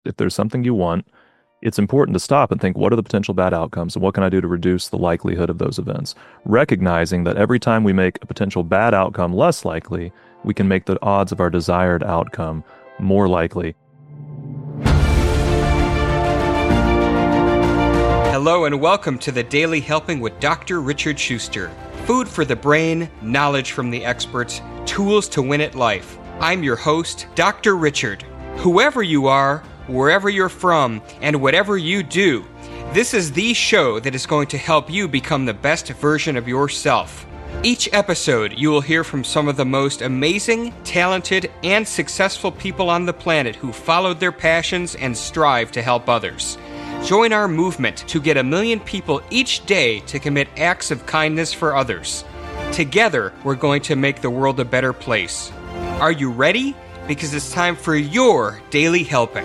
if there's something you want, it's important to stop and think, what are the potential bad outcomes and what can I do to reduce the likelihood of those events? Recognizing that every time we make a potential bad outcome less likely, we can make the odds of our desired outcome more likely. Hello and welcome to the Daily Helping with Dr. Richard Schuster. Food for the brain, knowledge from the experts, tools to win at life. I'm your host, Dr. Richard. Whoever you are, wherever you're from, and whatever you do, this is the show that is going to help you become the best version of yourself. Each episode, you will hear from some of the most amazing, talented, and successful people on the planet who followed their passions and strive to help others. Join our movement to get 1 million people each day to commit acts of kindness for others. Together, we're going to make the world a better place. Are you ready? Because it's time for your Daily Helping.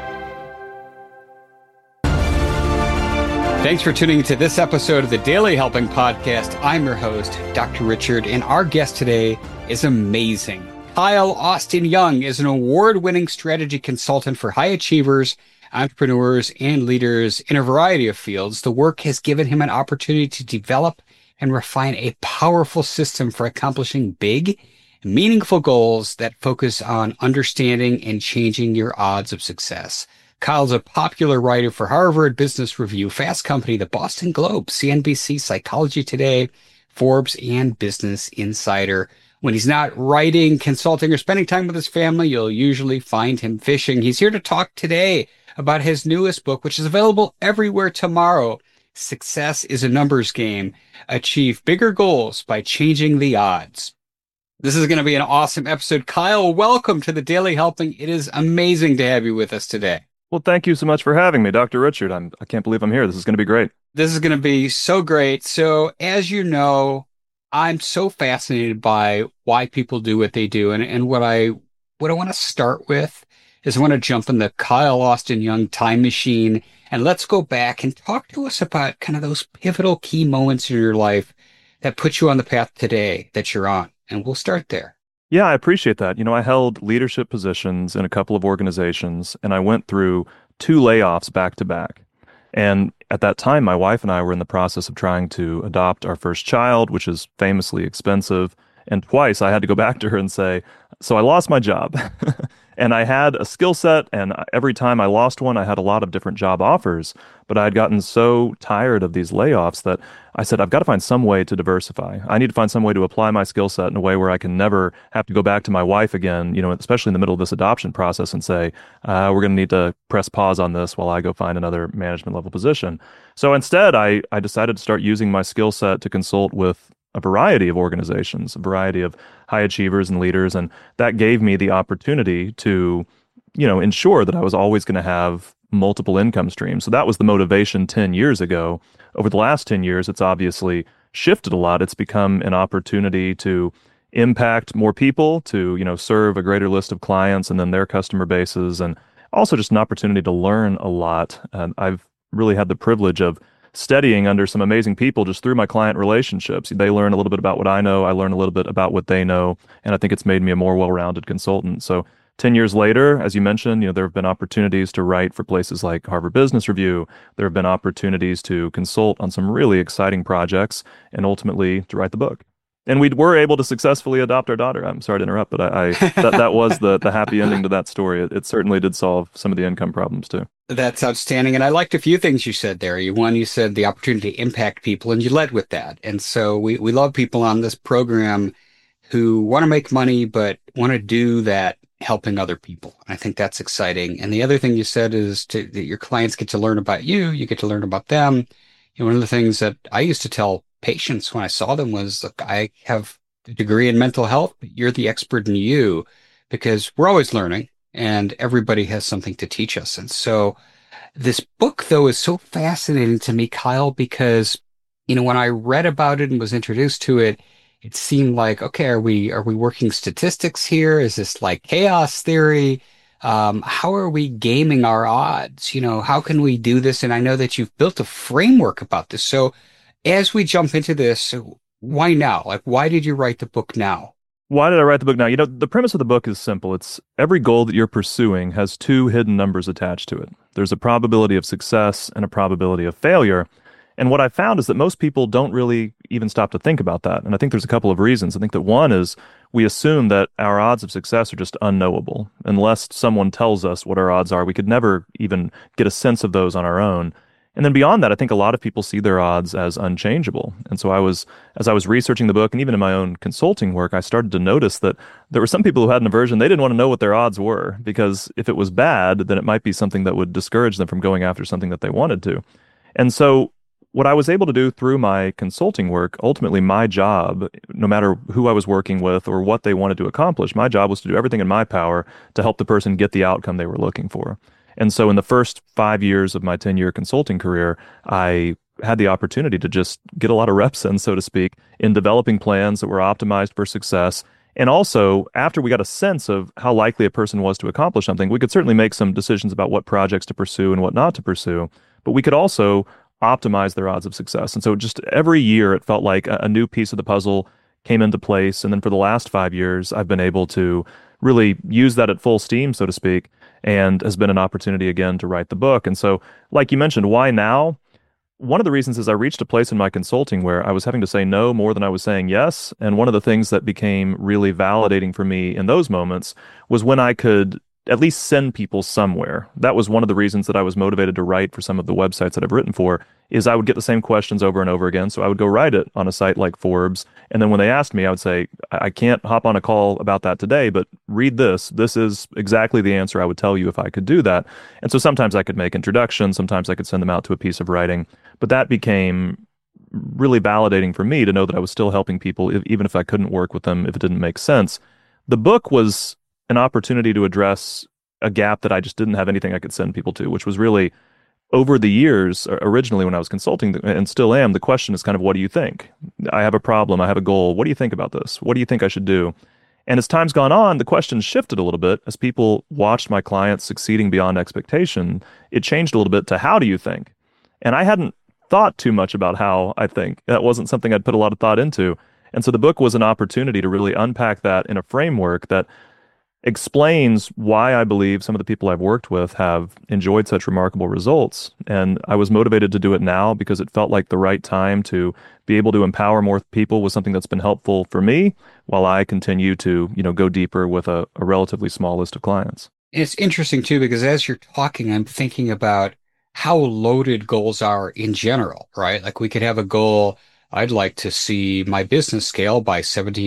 Thanks for tuning into this episode of the Daily Helping Podcast. I'm your host, Dr. Richard, and our guest today is amazing. Kyle Austin Young is an award-winning strategy consultant for high achievers, entrepreneurs, and leaders in a variety of fields. The work has given him an opportunity to develop and refine a powerful system for accomplishing big, meaningful goals that focus on understanding and changing your odds of success. Kyle's a popular writer for Harvard Business Review, Fast Company, the Boston Globe, CNBC, Psychology Today, Forbes, and Business Insider. When he's not writing, consulting, or spending time with his family, you'll usually find him fishing. He's here to talk today about his newest book, which is available everywhere tomorrow. Success is a Numbers Game. Achieve bigger goals by changing the odds. This is going to be an awesome episode. Kyle, welcome to the Daily Helping. It is amazing to have you with us today. Well, thank you so much for having me, Dr. Richard. I can't believe I'm here. This is going to be great. This is going to be so great. So, as you know, I'm so fascinated by why people do what they do. And what I want to start with is I want to jump in the Kyle Austin Young time machine and let's go back and talk to us about kind of those pivotal key moments in your life that put you on the path today that you're on. And we'll start there. Yeah, I appreciate that. I held leadership positions in a couple of organizations, and I went through 2 layoffs back to back. And at that time, my wife and I were in the process of trying to adopt our first child, which is famously expensive. And twice I had to go back to her and say, so I lost my job. And I had a skill set, and every time I lost one, I had a lot of different job offers. But I had gotten so tired of these layoffs that I said, I've got to find some way to diversify. I need to find some way to apply my skill set in a way where I can never have to go back to my wife again, especially in the middle of this adoption process and say, we're going to need to press pause on this while I go find another management level position. So instead, I decided to start using my skill set to consult with a variety of organizations, a variety of high achievers and leaders. And that gave me the opportunity to, ensure that I was always going to have multiple income streams. So that was the motivation 10 years ago. Over the last 10 years, it's obviously shifted a lot. It's become an opportunity to impact more people, to, serve a greater list of clients and then their customer bases, and also just an opportunity to learn a lot. And I've really had the privilege of studying under some amazing people just through my client relationships. They learn a little bit about what I know. I learn a little bit about what they know. And I think it's made me a more well-rounded consultant. So 10 years later, as you mentioned, there have been opportunities to write for places like Harvard Business Review. There have been opportunities to consult on some really exciting projects and ultimately to write the book. And we were able to successfully adopt our daughter. I'm sorry to interrupt, but that was the happy ending to that story. It certainly did solve some of the income problems too. That's outstanding. And I liked a few things you said there. You said the opportunity to impact people, and you led with that. And so we love people on this program who want to make money, but want to do that helping other people. I think that's exciting. And the other thing you said is that your clients get to learn about you, you get to learn about them. One of the things that I used to tell patients when I saw them was, look, I have a degree in mental health, but you're the expert in you, because we're always learning and everybody has something to teach us. And so this book, though, is so fascinating to me, Kyle, because, when I read about it and was introduced to it, it seemed like, okay, are we working statistics here? Is this like chaos theory? How are we gaming our odds? How can we do this? And I know that you've built a framework about this. So as we jump into this, why now? Like, why did you write the book now? Why did I write the book now? The premise of the book is simple. It's every goal that you're pursuing has two hidden numbers attached to it. There's a probability of success and a probability of failure. And what I found is that most people don't really even stop to think about that. And I think there's a couple of reasons. I think that one is we assume that our odds of success are just unknowable. Unless someone tells us what our odds are, we could never even get a sense of those on our own. And then beyond that, I think a lot of people see their odds as unchangeable. And so as I was researching the book and even in my own consulting work, I started to notice that there were some people who had an aversion. They didn't want to know what their odds were because if it was bad, then it might be something that would discourage them from going after something that they wanted to. And so what I was able to do through my consulting work, ultimately my job, no matter who I was working with or what they wanted to accomplish, my job was to do everything in my power to help the person get the outcome they were looking for. And so in the first 5 years of my 10-year consulting career, I had the opportunity to just get a lot of reps in, so to speak, in developing plans that were optimized for success. And also, after we got a sense of how likely a person was to accomplish something, we could certainly make some decisions about what projects to pursue and what not to pursue. But we could also optimize their odds of success. And so just every year, it felt like a new piece of the puzzle came into place. And then for the last 5 years, I've been able to really use that at full steam, so to speak, and has been an opportunity again to write the book. And so, like you mentioned, why now? One of the reasons is I reached a place in my consulting where I was having to say no more than I was saying yes. And one of the things that became really validating for me in those moments was when I could at least send people somewhere. That was one of the reasons that I was motivated to write for some of the websites that I've written for, is I would get the same questions over and over again. So I would go write it on a site like Forbes. And then when they asked me, I would say, I can't hop on a call about that today, but read this. This is exactly the answer I would tell you if I could do that. And so sometimes I could make introductions, sometimes I could send them out to a piece of writing, but that became really validating for me to know that I was still helping people, even if I couldn't work with them, if it didn't make sense. The book was an opportunity to address a gap that I just didn't have anything I could send people to, which was really over the years, originally when I was consulting and still am, the question is kind of, what do you think? I have a problem. I have a goal. What do you think about this? What do you think I should do? And as time's gone on, the question shifted a little bit. As people watched my clients succeeding beyond expectation, it changed a little bit to, how do you think? And I hadn't thought too much about how I think. That wasn't something I'd put a lot of thought into. And so the book was an opportunity to really unpack that in a framework that explains why I believe some of the people I've worked with have enjoyed such remarkable results. And I was motivated to do it now because it felt like the right time to be able to empower more people with something that's been helpful for me while I continue to, go deeper with a relatively small list of clients. It's interesting too, because as you're talking, I'm thinking about how loaded goals are in general, right? Like we could have a goal, I'd like to see my business scale by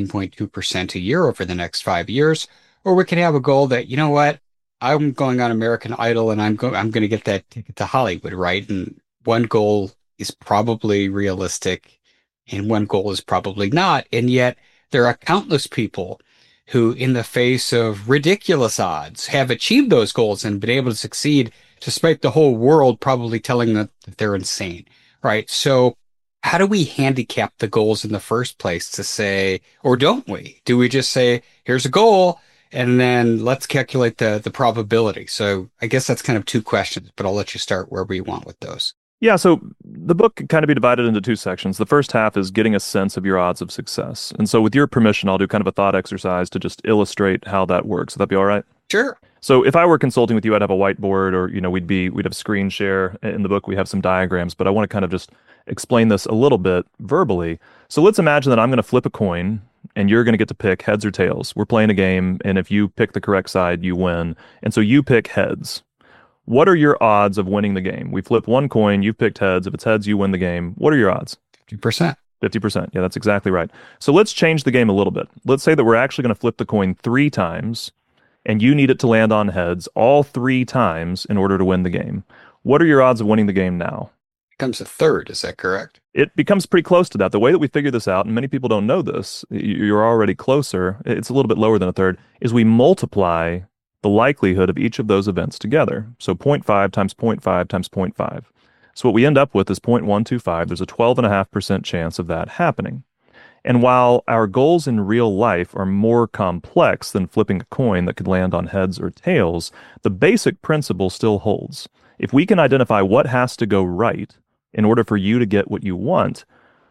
17.2% a year over the next 5 years. Or we could have a goal that, you know what, I'm going on American Idol and I'm going to get that ticket to Hollywood, right? And one goal is probably realistic and one goal is probably not. And yet there are countless people who, in the face of ridiculous odds, have achieved those goals and been able to succeed despite the whole world probably telling them that they're insane, right? So how do we handicap the goals in the first place to say, or don't we? Do we just say, here's a goal, and then let's calculate the probability? So I guess that's kind of two questions, but I'll let you start wherever you want with those. Yeah, so the book can kind of be divided into two sections. The first half is getting a sense of your odds of success. And so with your permission, I'll do kind of a thought exercise to just illustrate how that works. Would that be all right? Sure. So if I were consulting with you, I'd have a whiteboard, or, we'd have screen share. In the book, we have some diagrams, but I want to kind of just explain this a little bit verbally. So let's imagine that I'm going to flip a coin and you're going to get to pick heads or tails. We're playing a game, and if you pick the correct side, you win. And so you pick heads. What are your odds of winning the game? We flip one coin, you've picked heads. If it's heads, you win the game. What are your odds? 50%. 50%. Yeah, that's exactly right. So let's change the game a little bit. Let's say that we're actually going to flip the coin 3 times, and you need it to land on heads all 3 times in order to win the game. What are your odds of winning the game now? Becomes a third, is that correct? It becomes pretty close to that. The way that we figure this out, and many people don't know this, you're already closer, it's a little bit lower than a third, is we multiply the likelihood of each of those events together. So 0.5 times 0.5 times 0.5. So what we end up with is 0.125. There's a 12.5% chance of that happening. And while our goals in real life are more complex than flipping a coin that could land on heads or tails, the basic principle still holds. If we can identify what has to go right in order for you to get what you want,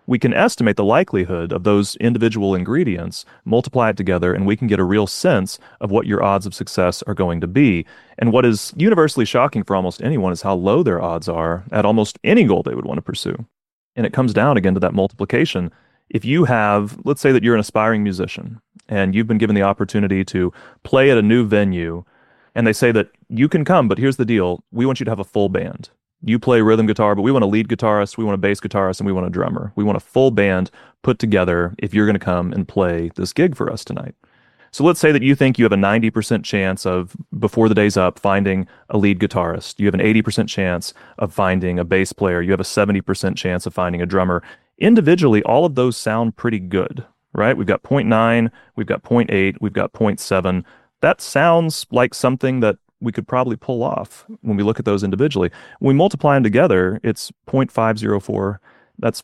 we can estimate the likelihood of those individual ingredients, multiply it together, and we can get a real sense of what your odds of success are going to be. And what is universally shocking for almost anyone is how low their odds are at almost any goal they would want to pursue. And it comes down again to that multiplication. If you have, let's say that you're an aspiring musician and you've been given the opportunity to play at a new venue, and they say that you can come, but here's the deal. We want you to have a full band. You play rhythm guitar, but we want a lead guitarist, we want a bass guitarist, and we want a drummer. We want a full band put together if you're going to come and play this gig for us tonight. So let's say that you think you have a 90% chance of, before the day's up, finding a lead guitarist. You have an 80% chance of finding a bass player. You have a 70% chance of finding a drummer. Individually, all of those sound pretty good, right? We've got 0.9, we've got 0.8, we've got 0.7. That sounds like something that we could probably pull off when we look at those individually. When we multiply them together, it's 0.504. That's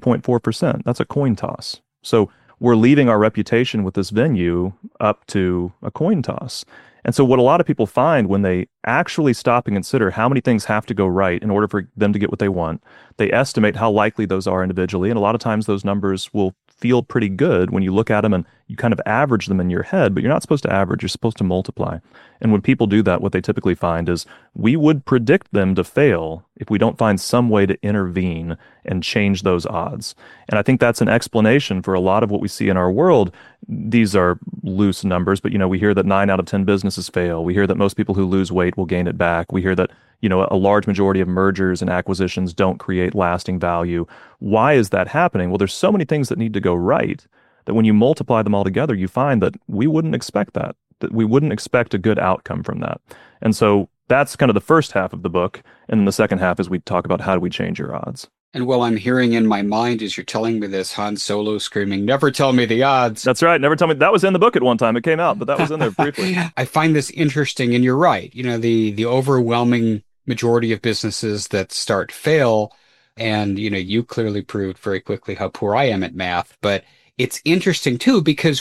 50.4%. That's a coin toss. So we're leaving our reputation with this venue up to a coin toss. And so what a lot of people find when they actually stop and consider how many things have to go right in order for them to get what they want, they estimate how likely those are individually. And a lot of times those numbers will feel pretty good when you look at them and you kind of average them in your head, but you're not supposed to average, you're supposed to multiply. And when people do that, what they typically find is we would predict them to fail if we don't find some way to intervene and change those odds. And I think that's an explanation for a lot of what we see in our world. These are loose numbers, but we hear that 9 out of 10 businesses fail. We hear that most people who lose weight will gain it back. We hear that a large majority of mergers and acquisitions don't create lasting value. Why is that happening? Well, there's so many things that need to go right that when you multiply them all together, you find that we wouldn't expect that we wouldn't expect a good outcome from that. And so that's kind of the first half of the book. And then the second half is we talk about how do we change your odds. And what I'm hearing in my mind as you're telling me this, Han Solo screaming, "Never tell me the odds." That's right. Never tell me. That was in the book at one time. It came out, but that was in there briefly. I find this interesting, and you're right. The overwhelming majority of businesses that start fail, and you clearly proved very quickly how poor I am at math. But it's interesting too because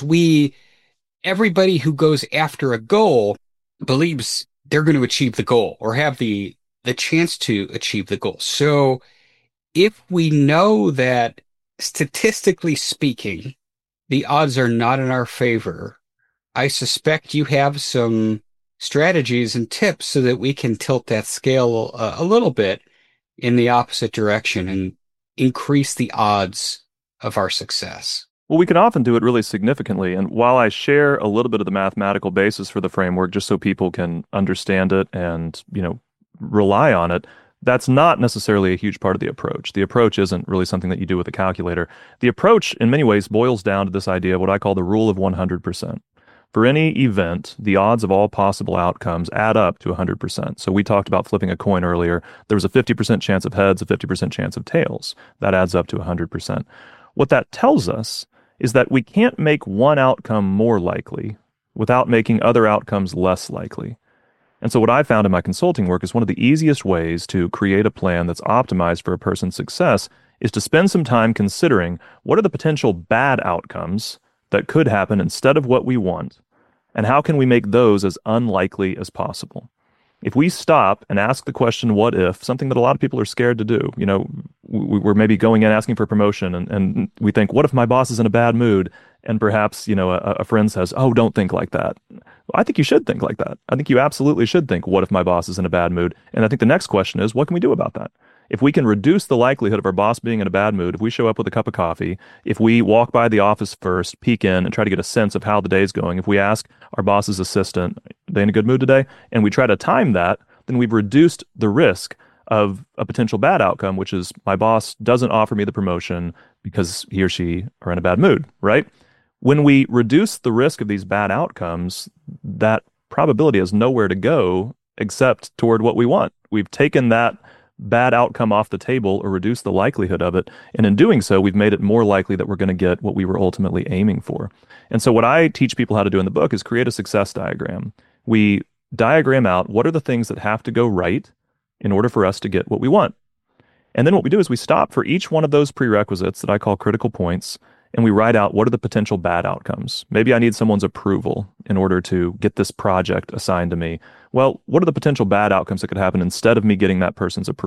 everybody who goes after a goal believes they're going to achieve the goal or have the chance to achieve the goal. So if we know that statistically speaking, the odds are not in our favor, I suspect you have some strategies and tips so that we can tilt that scale a little bit in the opposite direction and increase the odds of our success. Well, we can often do it really significantly. And while I share a little bit of the mathematical basis for the framework, just so people can understand it and, rely on it, that's not necessarily a huge part of the approach. The approach isn't really something that you do with a calculator. The approach, in many ways, boils down to this idea of what I call the rule of 100%. For any event, the odds of all possible outcomes add up to 100%. So we talked about flipping a coin earlier. There was a 50% chance of heads, a 50% chance of tails. That adds up to 100%. What that tells us is that we can't make one outcome more likely without making other outcomes less likely. And so what I found in my consulting work is one of the easiest ways to create a plan that's optimized for a person's success is to spend some time considering what are the potential bad outcomes that could happen instead of what we want, and how can we make those as unlikely as possible. If we stop and ask the question, what if, something that a lot of people are scared to do, we're maybe going in asking for a promotion and we think, what if my boss is in a bad mood? And perhaps, a friend says, oh, don't think like that. Well, I think you should think like that. I think you absolutely should think, what if my boss is in a bad mood? And I think the next question is, what can we do about that? If we can reduce the likelihood of our boss being in a bad mood, if we show up with a cup of coffee, if we walk by the office first, peek in and try to get a sense of how the day's going, if we ask our boss's assistant, are they in a good mood today? And we try to time that, then we've reduced the risk of a potential bad outcome, which is my boss doesn't offer me the promotion because he or she are in a bad mood, right? When we reduce the risk of these bad outcomes, that probability has nowhere to go except toward what we want. We've taken that bad outcome off the table or reduce the likelihood of it. And in doing so, we've made it more likely that we're going to get what we were ultimately aiming for. And so what I teach people how to do in the book is create a success diagram. We diagram out what are the things that have to go right in order for us to get what we want. And then what we do is we stop for each one of those prerequisites that I call critical points, and we write out what are the potential bad outcomes. Maybe I need someone's approval in order to get this project assigned to me. Well, what are the potential bad outcomes that could happen instead of me getting that person's approval?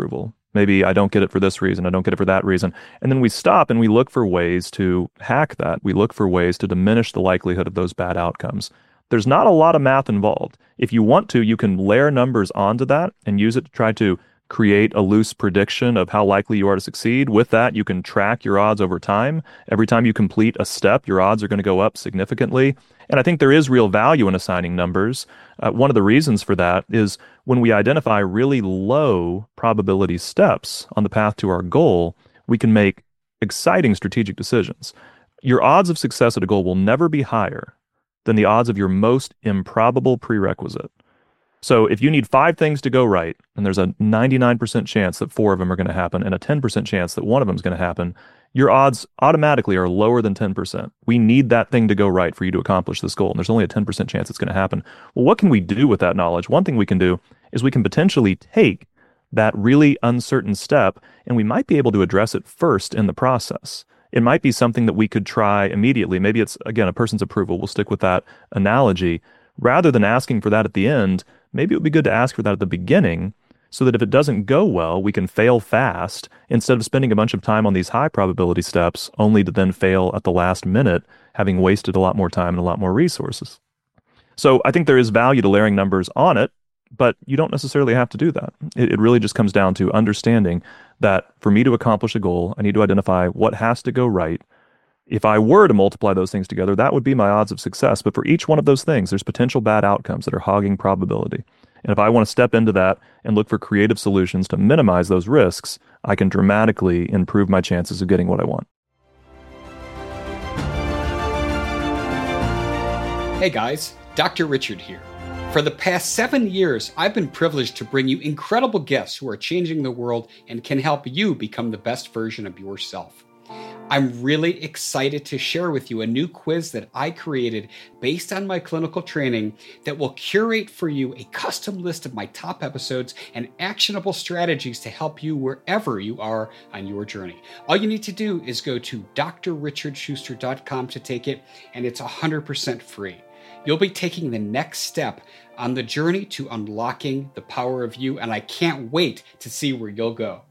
Maybe I don't get it for this reason. I don't get it for that reason. And then we stop and we look for ways to hack that. We look for ways to diminish the likelihood of those bad outcomes. There's not a lot of math involved. If you want to, you can layer numbers onto that and use it to try to create a loose prediction of how likely you are to succeed. With that, you can track your odds over time. Every time you complete a step, your odds are going to go up significantly. And I think there is real value in assigning numbers. One of the reasons for that is when we identify really low probability steps on the path to our goal, we can make exciting strategic decisions. Your odds of success at a goal will never be higher than the odds of your most improbable prerequisite. So if you need 5 things to go right, and there's a 99% chance that 4 of them are going to happen and a 10% chance that 1 of them is going to happen, your odds automatically are lower than 10%. We need that thing to go right for you to accomplish this goal, and there's only a 10% chance it's going to happen. Well, what can we do with that knowledge? One thing we can do is we can potentially take that really uncertain step, and we might be able to address it first in the process. It might be something that we could try immediately. Maybe it's, again, a person's approval. We'll stick with that analogy. Rather than asking for that at the end, maybe it would be good to ask for that at the beginning so that if it doesn't go well, we can fail fast instead of spending a bunch of time on these high probability steps only to then fail at the last minute, having wasted a lot more time and a lot more resources. So I think there is value to layering numbers on it, but you don't necessarily have to do that. It really just comes down to understanding that for me to accomplish a goal, I need to identify what has to go right. If I were to multiply those things together, that would be my odds of success. But for each one of those things, there's potential bad outcomes that are hogging probability. And if I want to step into that and look for creative solutions to minimize those risks, I can dramatically improve my chances of getting what I want. Hey guys, Dr. Richard here. For the past 7 years, I've been privileged to bring you incredible guests who are changing the world and can help you become the best version of yourself. I'm really excited to share with you a new quiz that I created based on my clinical training that will curate for you a custom list of my top episodes and actionable strategies to help you wherever you are on your journey. All you need to do is go to drrichardschuster.com to take it, and it's 100% free. You'll be taking the next step on the journey to unlocking the power of you, and I can't wait to see where you'll go.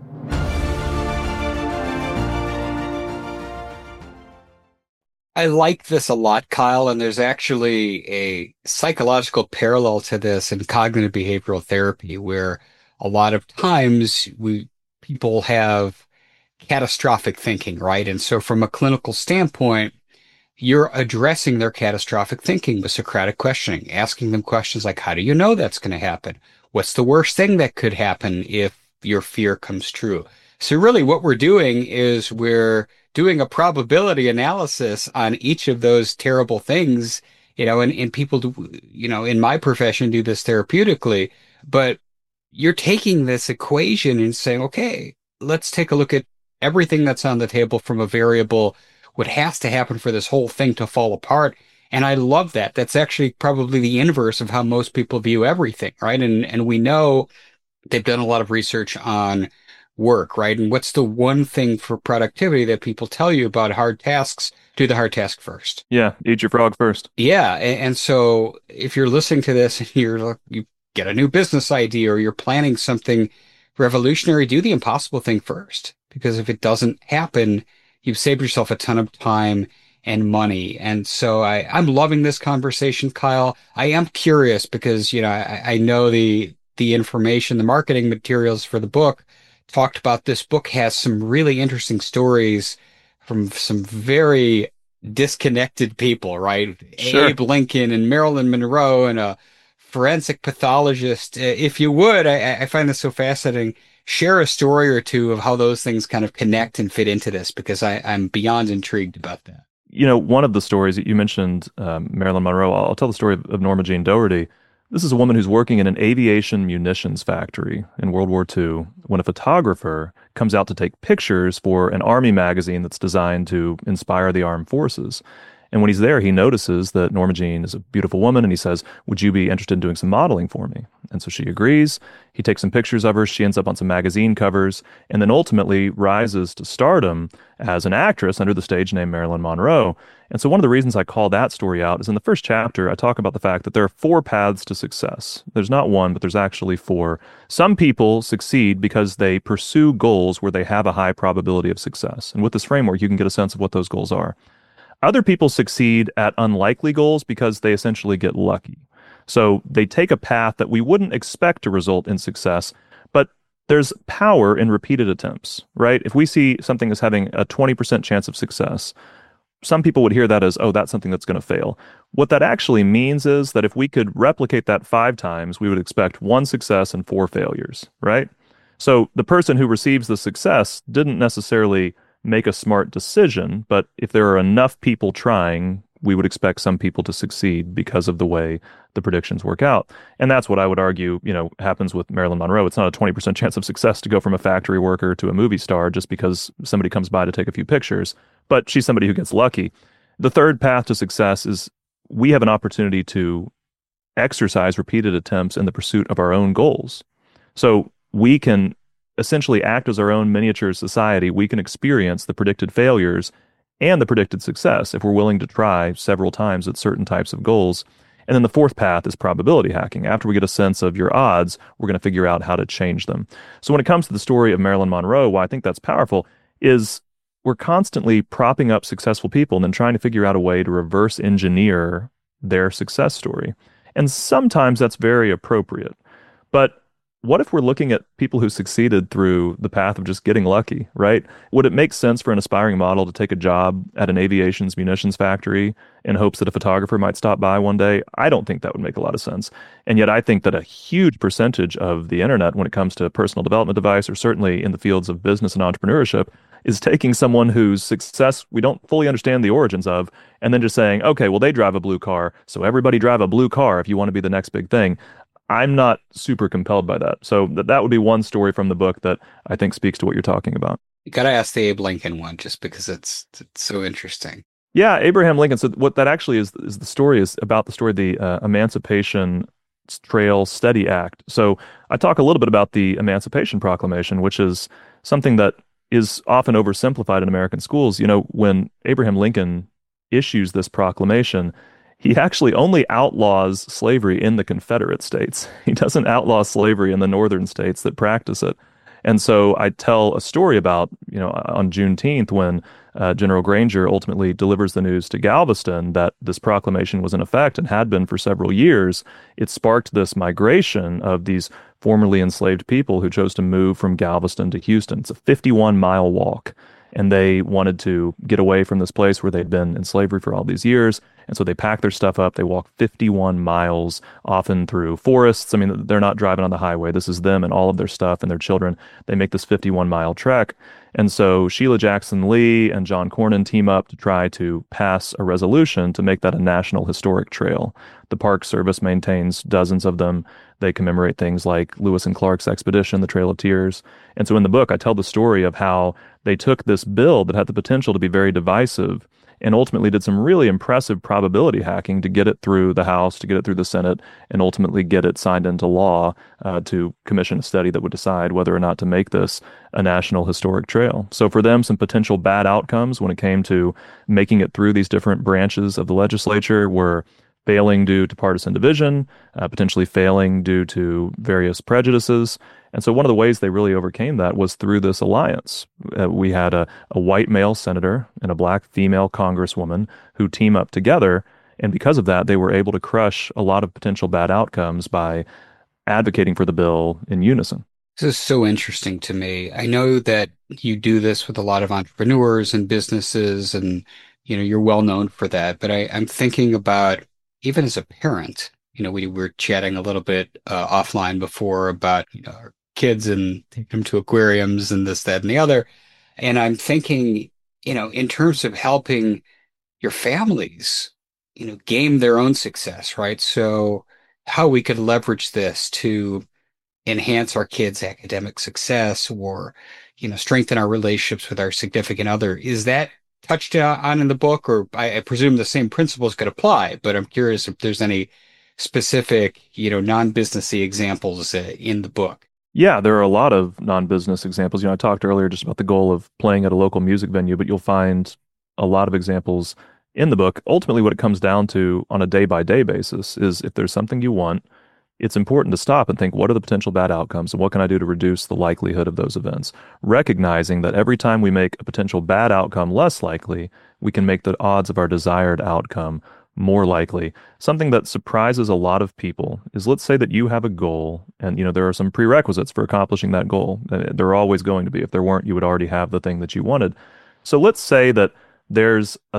I like this a lot, Kyle, and there's actually a psychological parallel to this in cognitive behavioral therapy, where a lot of times people have catastrophic thinking, right? And so from a clinical standpoint, you're addressing their catastrophic thinking with Socratic questioning, asking them questions like, how do you know that's going to happen? What's the worst thing that could happen if your fear comes true? So really what we're doing is we're doing a probability analysis on each of those terrible things, and people do, in my profession do this therapeutically, but you're taking this equation and saying, okay, let's take a look at everything that's on the table from a variable, what has to happen for this whole thing to fall apart. And I love that. That's actually probably the inverse of how most people view everything, right? And we know they've done a lot of research on work, right? And what's the one thing for productivity that people tell you about hard tasks? Do the hard task first. Yeah, eat your frog first. Yeah. And so if you're listening to this and you get a new business idea or you're planning something revolutionary, do the impossible thing first. Because if it doesn't happen, you've saved yourself a ton of time and money. And so I'm loving this conversation, Kyle. I am curious because, I know the information, the marketing materials for the book talked about this book has some really interesting stories from some very disconnected people, right? Sure. Abe Lincoln and Marilyn Monroe and a forensic pathologist. If you would, I find this so fascinating. Share a story or two of how those things kind of connect and fit into this, because I'm beyond intrigued about that. One of the stories that you mentioned, Marilyn Monroe, I'll tell the story of Norma Jean Dougherty. This is a woman who's working in an aviation munitions factory in World War II when a photographer comes out to take pictures for an army magazine that's designed to inspire the armed forces. And when he's there, he notices that Norma Jean is a beautiful woman, and he says, "Would you be interested in doing some modeling for me?" And so she agrees. He takes some pictures of her. She ends up on some magazine covers, and then ultimately rises to stardom as an actress under the stage name Marilyn Monroe. And so one of the reasons I call that story out is in the first chapter, I talk about the fact that there are four paths to success. There's not one, but there's actually four. Some people succeed because they pursue goals where they have a high probability of success. And with this framework, you can get a sense of what those goals are. Other people succeed at unlikely goals because they essentially get lucky. So they take a path that we wouldn't expect to result in success, but there's power in repeated attempts, right? If we see something as having a 20% chance of success, some people would hear that as, oh, that's something that's going to fail. What that actually means is that if we could replicate that 5 times, we would expect 1 success and 4 failures, right? So the person who receives the success didn't necessarily make a smart decision, but if there are enough people trying, we would expect some people to succeed because of the way the predictions work out. And that's what I would argue, happens with Marilyn Monroe. It's not a 20% chance of success to go from a factory worker to a movie star just because somebody comes by to take a few pictures, but she's somebody who gets lucky. The third path to success is we have an opportunity to exercise repeated attempts in the pursuit of our own goals. So we can essentially act as our own miniature society. We can experience the predicted failures and the predicted success if we're willing to try several times at certain types of goals. And then the fourth path is probability hacking. After we get a sense of your odds, we're going to figure out how to change them. So when it comes to the story of Marilyn Monroe, why I think that's powerful is we're constantly propping up successful people and then trying to figure out a way to reverse engineer their success story. And sometimes that's very appropriate. But what if we're looking at people who succeeded through the path of just getting lucky, right? Would it make sense for an aspiring model to take a job at an aviation's munitions factory in hopes that a photographer might stop by one day? I don't think that would make a lot of sense. And yet I think that a huge percentage of the internet when it comes to personal development device, or certainly in the fields of business and entrepreneurship, is taking someone whose success we don't fully understand the origins of, and then just saying, okay, well, they drive a blue car, so everybody drive a blue car if you want to be the next big thing. I'm not super compelled by that. So that would be one story from the book that I think speaks to what you're talking about. You got to ask the Abe Lincoln one just because it's so interesting. Yeah, Abraham Lincoln. So what that actually is the story is about the story of the Emancipation Trail Steady Act. So I talk a little bit about the Emancipation Proclamation, which is something that is often oversimplified in American schools. When Abraham Lincoln issues this proclamation, he actually only outlaws slavery in the Confederate States. He doesn't outlaw slavery in the northern states that practice it. And so I tell a story about, on Juneteenth when General Granger ultimately delivers the news to Galveston that this proclamation was in effect and had been for several years. It sparked this migration of these formerly enslaved people who chose to move from Galveston to Houston. It's a 51-mile walk. And they wanted to get away from this place where they'd been in slavery for all these years. And so they pack their stuff up. They walk 51 miles, often through forests. I mean, they're not driving on the highway. This is them and all of their stuff and their children. They make this 51-mile trek. And so Sheila Jackson Lee and John Cornyn team up to try to pass a resolution to make that a national historic trail. The Park Service maintains dozens of them. They commemorate things like Lewis and Clark's expedition, the Trail of Tears. And so in the book, I tell the story of how they took this bill that had the potential to be very divisive and ultimately did some really impressive probability hacking to get it through the House, to get it through the Senate, and ultimately get it signed into law to commission a study that would decide whether or not to make this a national historic trail. So for them, some potential bad outcomes when it came to making it through these different branches of the legislature were failing due to partisan division, potentially failing due to various prejudices. And so one of the ways they really overcame that was through this alliance. We had a white male senator and a black female congresswoman who team up together. And because of that, they were able to crush a lot of potential bad outcomes by advocating for the bill in unison. This is so interesting to me. I know that you do this with a lot of entrepreneurs and businesses, and you're well known for that. But I'm thinking about even as a parent. We were chatting a little bit offline before about our kids and take them to aquariums and this, that, and the other. And I'm thinking, in terms of helping your families, game their own success, right? So how we could leverage this to enhance our kids' academic success or, strengthen our relationships with our significant other. Is that touched on in the book, or I presume the same principles could apply, but I'm curious if there's any specific, non-businessy examples in the book. Yeah, there are a lot of non-business examples. I talked earlier just about the goal of playing at a local music venue, but you'll find a lot of examples in the book. Ultimately, what it comes down to on a day-by-day basis is if there's something you want, it's important to stop and think, what are the potential bad outcomes and what can I do to reduce the likelihood of those events? Recognizing that every time we make a potential bad outcome less likely, we can make the odds of our desired outcome more likely. Something that surprises a lot of people is, let's say that you have a goal and there are some prerequisites for accomplishing that goal. There are always going to be. If there weren't, you would already have the thing that you wanted. So let's say that there's a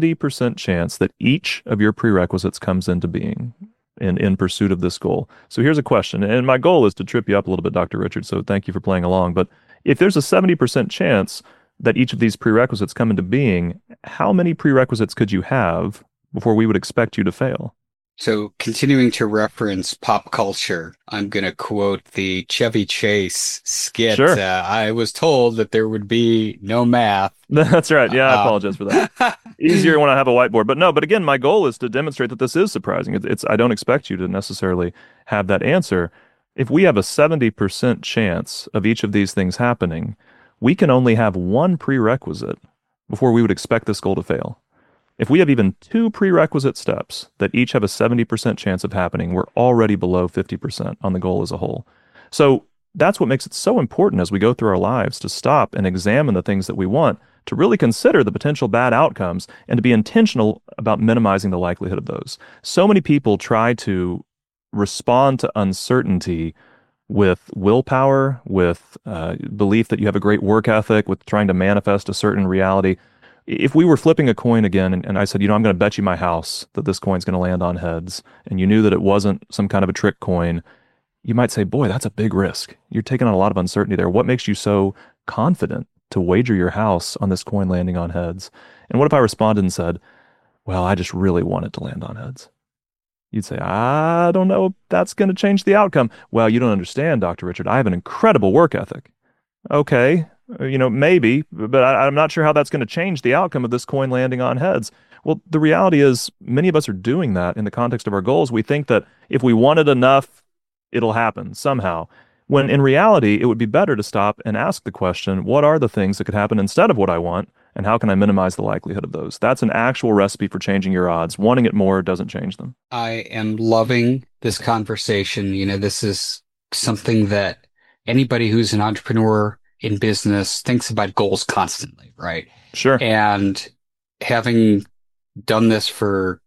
70% chance that each of your prerequisites comes into being in pursuit of this goal. So here's a question, and my goal is to trip you up a little bit, Dr. Richard, so thank you for playing along. But if there's a 70% chance that each of these prerequisites come into being, how many prerequisites could you have before we would expect you to fail? So continuing to reference pop culture, I'm going to quote the Chevy Chase skit. Sure. I was told that there would be no math. That's right. Yeah, I apologize for that. Easier when I have a whiteboard. But again, my goal is to demonstrate that this is surprising. I don't expect you to necessarily have that answer. If we have a 70% chance of each of these things happening, we can only have one prerequisite before we would expect this goal to fail. If we have even two prerequisite steps that each have a 70% chance of happening, we're already below 50% on the goal as a whole. So that's what makes it so important as we go through our lives to stop and examine the things that we want, to really consider the potential bad outcomes, and to be intentional about minimizing the likelihood of those. So many people try to respond to uncertainty with willpower, with belief that you have a great work ethic, with trying to manifest a certain reality. If we were flipping a coin again and I said, I'm going to bet you my house that this coin's going to land on heads, and you knew that it wasn't some kind of a trick coin, you might say, boy, that's a big risk. You're taking on a lot of uncertainty there. What makes you so confident to wager your house on this coin landing on heads? And what if I responded and said, well, I just really want it to land on heads? You'd say, I don't know if that's going to change the outcome. Well, you don't understand, Dr. Richard. I have an incredible work ethic. Okay. Maybe, but I'm not sure how that's going to change the outcome of this coin landing on heads. Well, the reality is many of us are doing that in the context of our goals. We think that if we want it enough, it'll happen somehow. When in reality, it would be better to stop and ask the question, what are the things that could happen instead of what I want, and how can I minimize the likelihood of those? That's an actual recipe for changing your odds. Wanting it more doesn't change them. I am loving this conversation. This is something that anybody who's an entrepreneur in business thinks about goals constantly, right? Sure. And having done this for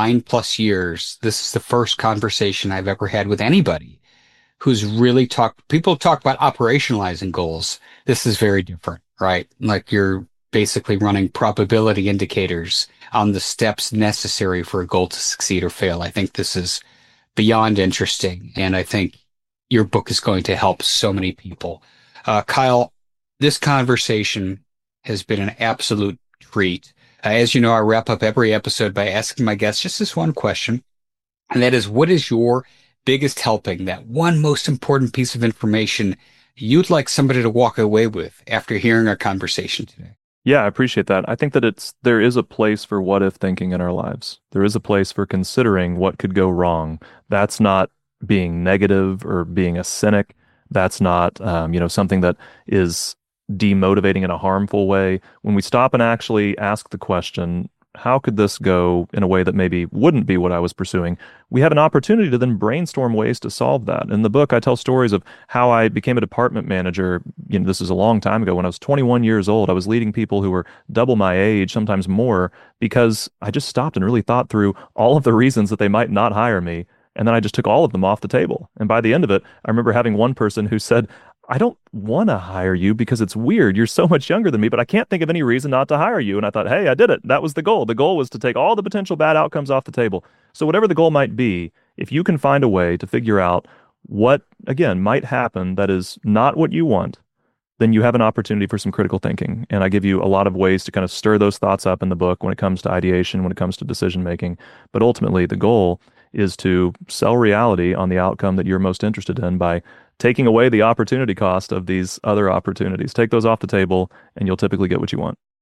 9+ years, this is the first conversation I've ever had with anybody who's really people talk about operationalizing goals. This is very different, right? Like you're basically running probability indicators on the steps necessary for a goal to succeed or fail. I think this is beyond interesting. And I think your book is going to help so many people. Kyle, this conversation has been an absolute treat. As you know, I wrap up every episode by asking my guests just this one question, and that is, what is your biggest helping, that one most important piece of information you'd like somebody to walk away with after hearing our conversation today? Yeah, I appreciate that. I think that there is a place for what if thinking in our lives. There is a place for considering what could go wrong. That's not being negative or being a cynic. That's not, something that is demotivating in a harmful way. When we stop and actually ask the question, how could this go in a way that maybe wouldn't be what I was pursuing? We have an opportunity to then brainstorm ways to solve that. In the book, I tell stories of how I became a department manager. This is a long time ago. When I was 21 years old, I was leading people who were double my age, sometimes more, because I just stopped and really thought through all of the reasons that they might not hire me. And then I just took all of them off the table. And by the end of it, I remember having one person who said, I don't want to hire you because it's weird. You're so much younger than me, but I can't think of any reason not to hire you. And I thought, hey, I did it. That was the goal. The goal was to take all the potential bad outcomes off the table. So whatever the goal might be, if you can find a way to figure out what, again, might happen that is not what you want, then you have an opportunity for some critical thinking. And I give you a lot of ways to kind of stir those thoughts up in the book when it comes to ideation, when it comes to decision making. But ultimately, the goal is to sell reality on the outcome that you're most interested in by taking away the opportunity cost of these other opportunities. Take those off the table, and you'll typically get what you want.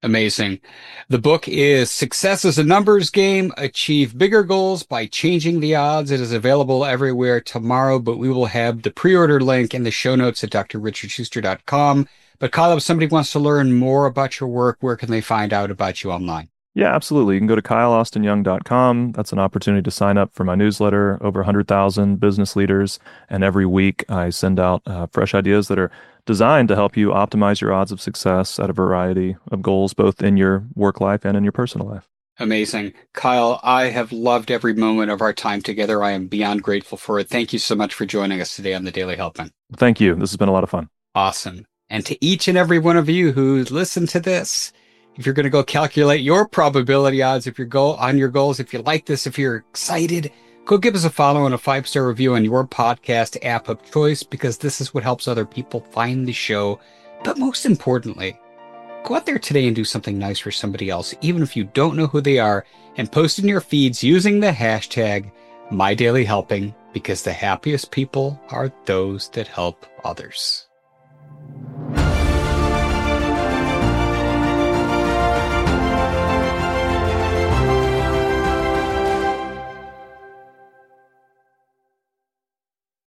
Amazing. The book is Success is a Numbers Game. Achieve Bigger Goals by Changing the Odds. It is available everywhere tomorrow, but we will have the pre-order link in the show notes at drrichardschuster.com. But Kyle, if somebody wants to learn more about your work, where can they find out about you online? Yeah, absolutely. You can go to kyleaustinyoung.com. That's an opportunity to sign up for my newsletter, over 100,000 business leaders. And every week I send out fresh ideas that are designed to help you optimize your odds of success at a variety of goals, both in your work life and in your personal life. Amazing. Kyle, I have loved every moment of our time together. I am beyond grateful for it. Thank you so much for joining us today on The Daily Helping. Thank you. This has been a lot of fun. Awesome. And to each and every one of you who listened to this, if you're going to go calculate your probability odds, if you're on your goals, if you like this, if you're excited, go give us a follow and a 5-star review on your podcast app of choice, because this is what helps other people find the show. But most importantly, go out there today and do something nice for somebody else, even if you don't know who they are, and post in your feeds using the hashtag MyDailyHelping, because the happiest people are those that help others.